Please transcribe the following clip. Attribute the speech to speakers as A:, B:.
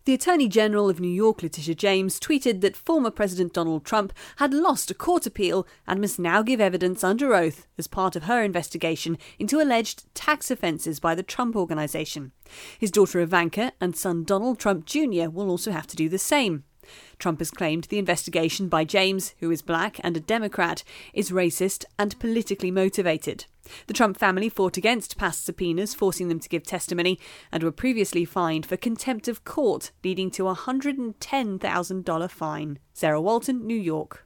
A: The Attorney General of New York, Letitia James, tweeted that former President Donald Trump had lost a court appeal and must now give evidence under oath as part of her investigation into alleged tax offences by the Trump Organization. His daughter Ivanka and son Donald Trump Jr. will also have to do the same. Trump has claimed the investigation by James, who is black and a Democrat, is racist and politically motivated. The Trump family fought against past subpoenas forcing them to give testimony and were previously fined for contempt of court, leading to a $110,000 fine. Sarah Walton, New York.